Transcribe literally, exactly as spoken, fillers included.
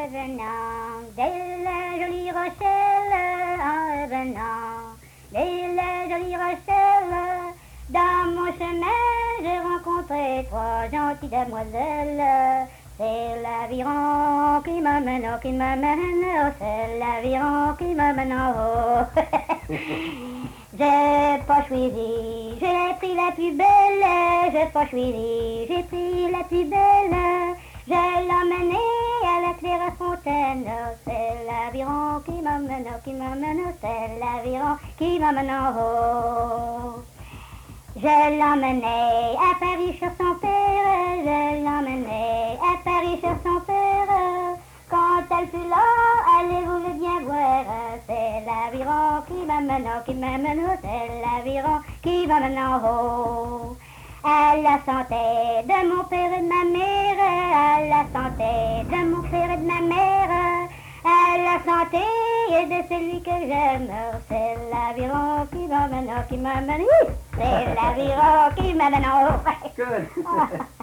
revenant, dès la jolie Rochelle, en revenant, dès la jolie Rochelle, dans mon chemin, j'ai rencontré trois gentilles demoiselles. C'est l'aviron qui m'amène, oh, qui m'amène, oh, c'est l'aviron qui m'amène en haut. J'ai pas choisi, j'ai pris la plus belle, j'ai pas choisi, j'ai pris la plus belle. Je l'ai emmenée à la claire fontaine, oh, c'est l'aviron qui m'amène, oh, qui m'amène, oh, c'est l'aviron qui m'amène en haut. Je l'emmenais à Paris chez son père, je l'emmenais à Paris chez son père. Quand elle fut là, elle voulait bien voir, c'est l'aviron qui m'amène, qui m'amène, c'est l'aviron qui m'amène en haut. À la santé de mon père et de ma mère, à la santé de mon père et de ma mère, à la santé et de celui que j'aime, c'est l'aviron qui m'amène, qui m'amène, c'est l'aviron qui m'amène en haut. Good.